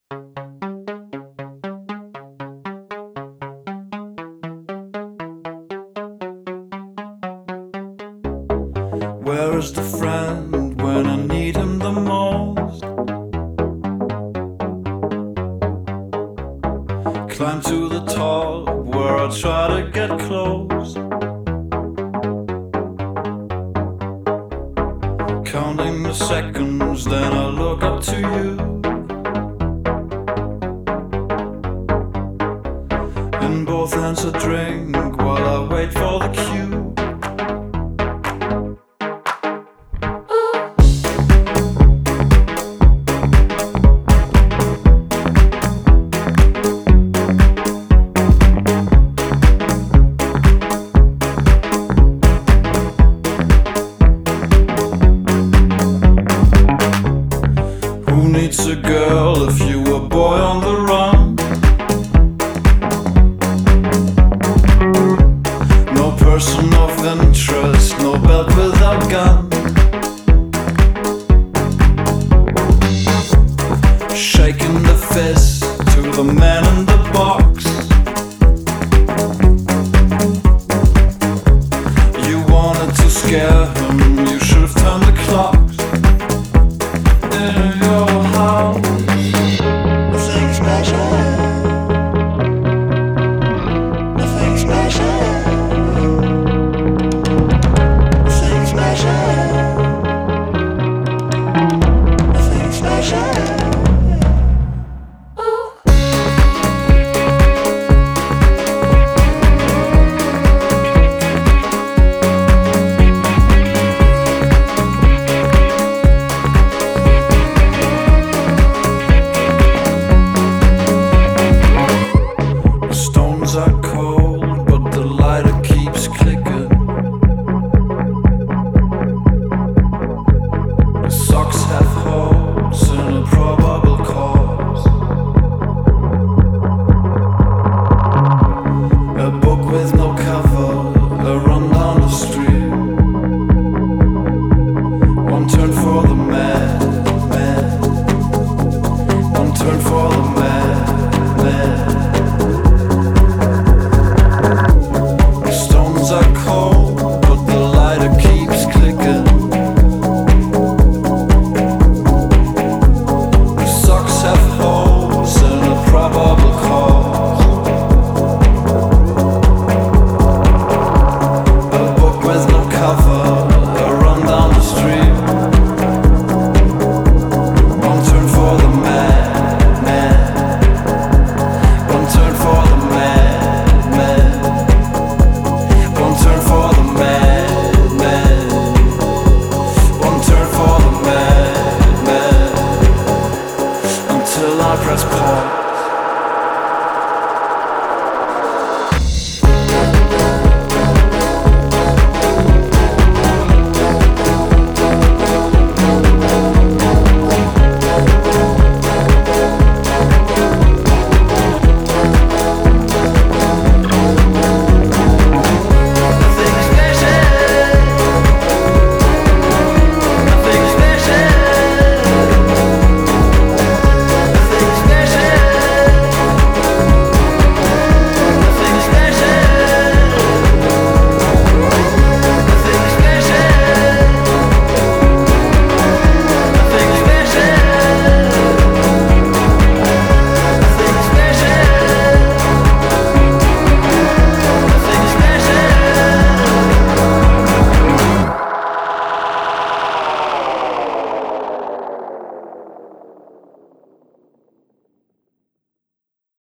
Where is the friend when I need him the most? Climb to the top where I try to get close, counting the seconds, then I look up to you. In both hands a drink while I wait for the cue. Who needs a girl if you a boy on the run? No person of interest, no belt without gun. Shaking the fist to the man in the box. You wanted to scare him, you should have turned the clocks. In your house, Nothing special. Nothing special. Nothing special. Nothing special. Are cold, but the lighter keeps clicking. The socks have holes in a probable cause. A book with no cover, a run down the street. One turn for the mad, mad. One turn for the mad, mad. Are cold, but the lighter keeps clicking. The socks have holes and a probable cause. A book with no cover, a run down the street. One turn for the mad, mad. One turn for the mad, mad. One turn for the mad, mad. One turn for the mad, mad. Until I press pause.